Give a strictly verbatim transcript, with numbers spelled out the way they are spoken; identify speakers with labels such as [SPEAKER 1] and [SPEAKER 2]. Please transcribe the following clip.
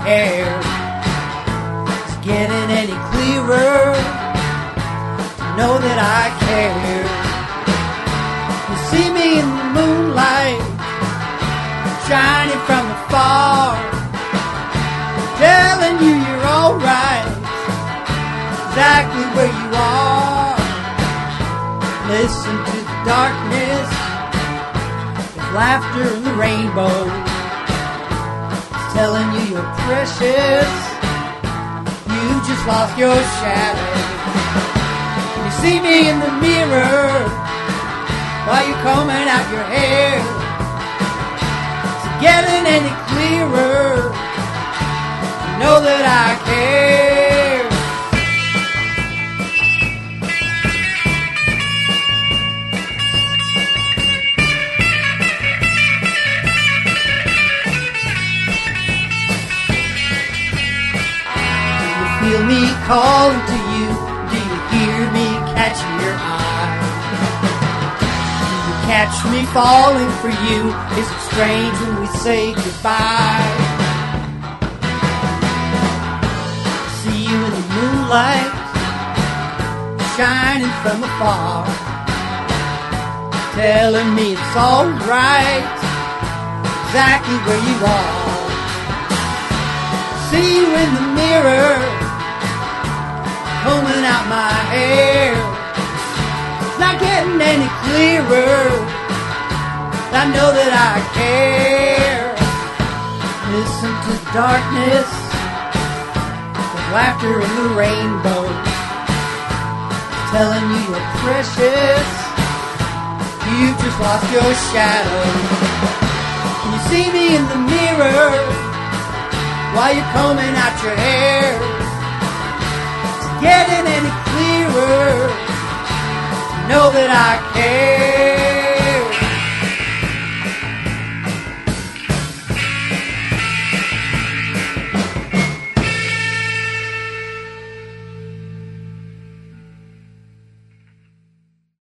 [SPEAKER 1] care is getting any clearer. Know that I care. You see me in the moonlight, shining from afar, telling you you're alright, exactly where you are. Listen to the darkness, there's laughter in the rainbow, it's telling you you're precious, you just lost your shadow. You see me in the mirror while you're combing out your hair. Is it getting any clearer? You know that I care. Do you feel me calling to you? Do you hear me catching your eye? Do you catch me falling for you? Is it strange when we say goodbye? See you in the moonlight, shining from afar, telling me it's alright, exactly where you are. See you in the mirror, combing out my hair. It's not getting any clearer, I know that I care. Listen to the darkness, there's laughter in the rainbow, telling you you're precious, you just lost your shadow. Can you see me in the mirror while you're combing out your hair? Getting any clearer, know that I care.